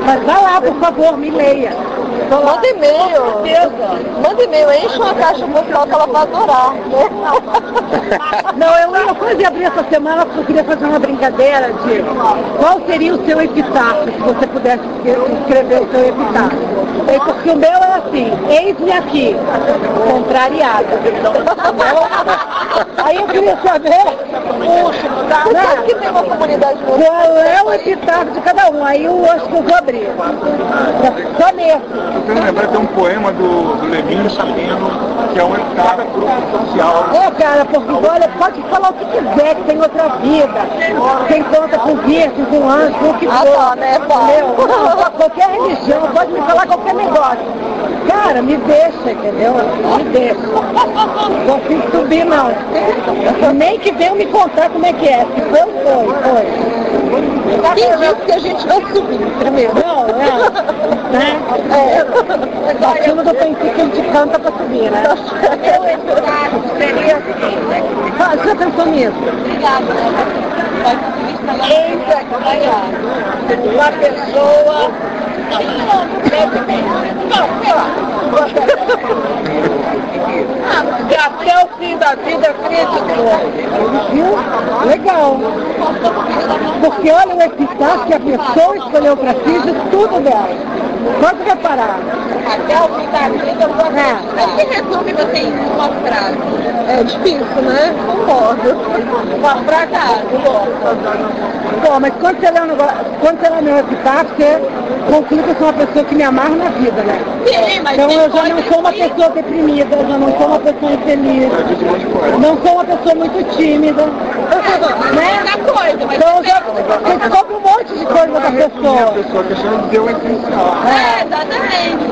Mas vá lá, por favor, me leia. Manda e-mail. Manda e-mail, enche uma caixa postal que ela vai adorar. Não, eu ia quase abrir essa semana porque eu queria fazer uma brincadeira de qual seria o seu epitáfio, se você pudesse escrever o seu epitáfio. Porque o meu é assim, eis-me aqui, contrariada. Aí eu queria saber que tem uma comunidade qual é o epitáfio de cada um. Aí eu acho que eu vou abrir. Só nesse. Eu tenho lembrar, tem um poema do Leminho Sabino, que é um cada grupo social. Cara, porque olha, pode falar o que quiser, que tem outra vida. Quem conta com virgem, com anjo, com o que for. né, entendeu? Qualquer religião, pode me falar qualquer negócio. Cara, me deixa, entendeu? Me deixa. Não consigo subir, não. Nem que venham me contar como é que é. Se foi. Quem disse que a gente vai subir primeiro? Não, Partindo do princípio que a gente canta pra subir, né? Seria assim. Você já pensou nisso? Obrigada. Uma pessoa. Que até o fim da vida crítico. Viu? Legal. Porque olha o epitáfio que a pessoa escolheu pra si de tudo dela. Pode reparar. Até o fim da vida, Mas que resume você em uma frase? É difícil, né? Concordo. Uma frase, Bom, mas quando você lê meu epitáfio, você conclui que eu sou uma pessoa que me amarra na vida, né? Sim, mas então eu já não sou uma pessoa deprimida, eu já não sou uma pessoa infeliz, não sou uma pessoa muito tímida. Né? Então eu já descobre um monte de coisa da pessoa. A pessoa questiona dizer o essencial. Exatamente.